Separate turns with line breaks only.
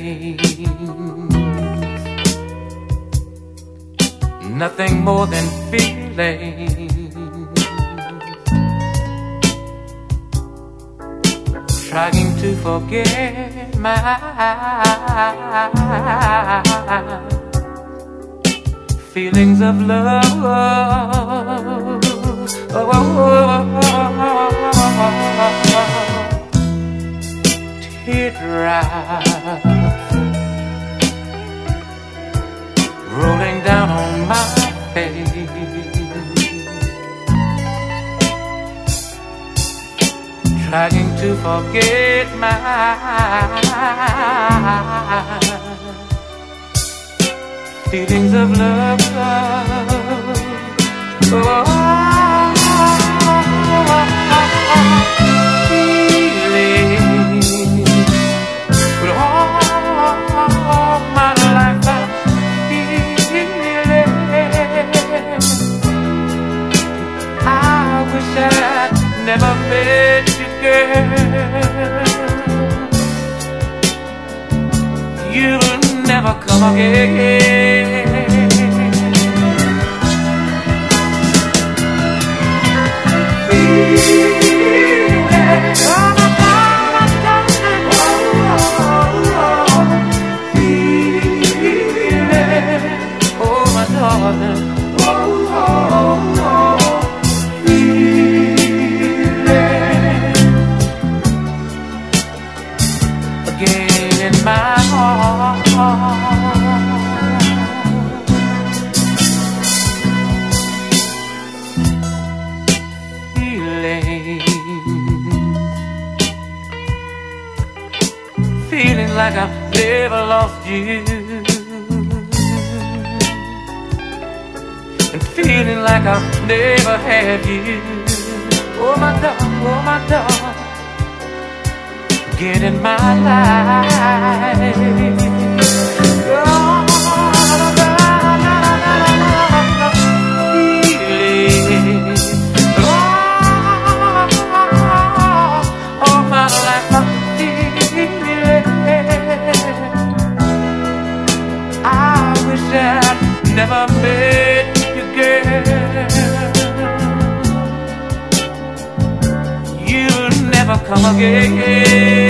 nothing more than feelings. Trying to forget my feelings of love. Teardrops rolling down on my face, trying to forget my feelings of love. Feelings, but all my life I'm feeling. I wish I'd never met you, girl. You'll never come again. Again in my heart, feeling like I've never lost you, and feeling like I've never had you. Oh my dog, get in my life. Oh, feeling, all my life I'm feeling. I wish I'd never met you, girl. You'll never come again.